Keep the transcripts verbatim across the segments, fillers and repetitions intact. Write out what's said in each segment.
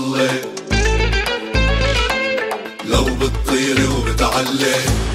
وبتصلي، لو بتطيري وبتعلي،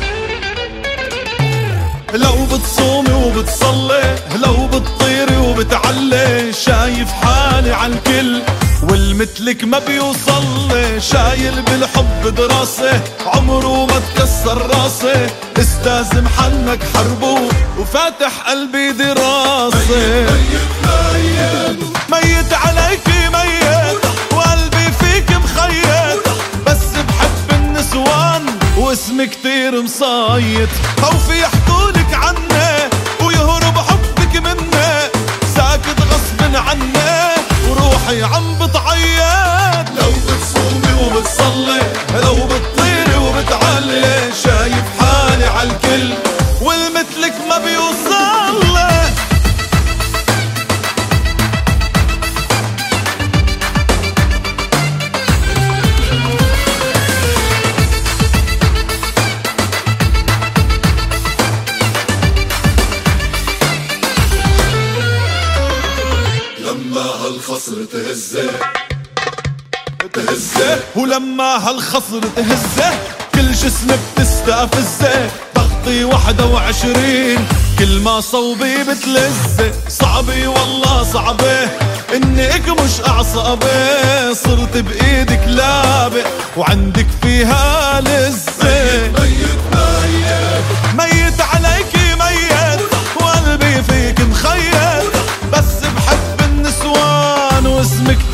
لو بتصومي وبتصلي، لو بتطيري وبتعلي. شايف حالي عالكل والمثلك ما بيوصلي، شايل بالحب دراسة عمره ما تكسر راسي. استاذ محنك حربو وفاتح قلبي دراسة. ميت ميت ميت عليكي ميت وقلبي فيك مخيت، بس بحب النسوان واسمي كتير مصايت. خوفي يحكولك عني ويهرب حبك مني، ساكت غصب عني وروحي عم بتعيط. لو بتصومي وبتصلي، لو بتطيري وبتعلي. شايف حالي عالكل والمثلك ما بيوصلي. لما هالخصر تهزه تهزه، ولما هالخصر تهزه كل جسمي بتستفزه. ضغطي واحدة وعشرين كل ما صوبي بتلزه. صعبي والله صعبة اني اكمش اعصابي، صرت بايدك لابق وعندك فيها لزة. ميت ميت ميت عليكي ميت وقلبي فيك مخيت، بس بحب النسوان واسمك